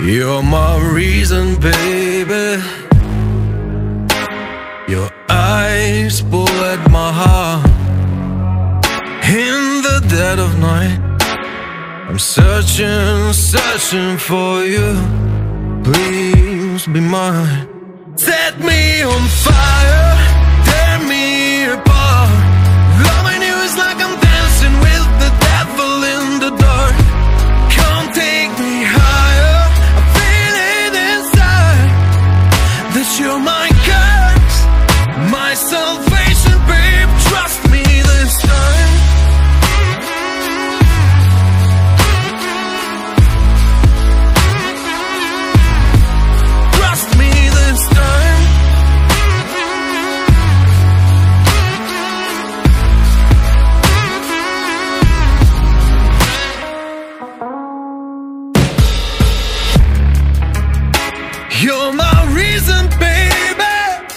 You're my reason, baby. Your eyes pull at my heart. In the dead of night, I'm searching, searching for you. Please be mine. Set me on fire, tear me apart. Loving you is like I'm dancing with the devil in the dark. Come take me higher, I feel it inside, that you're my curse, my salvation, babe. Trust me this time. Trust me this time. You're my reason, baby.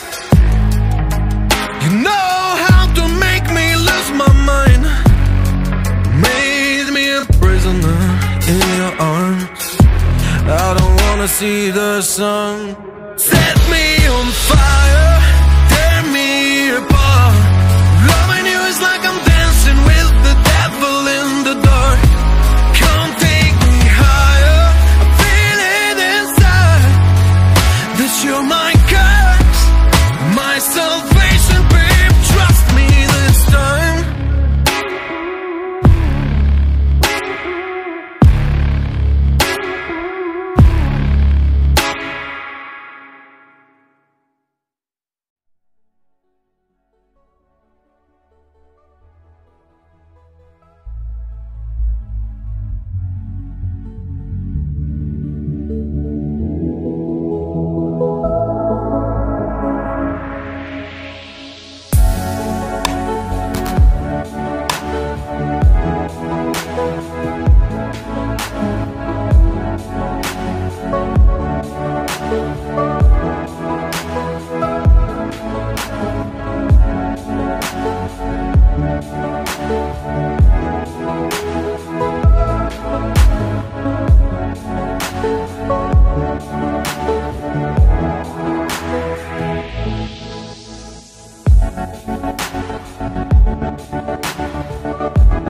You know how to make me lose my mind. Made me a prisoner in your arms. I don't wanna see the sun. Set me on fire, tear me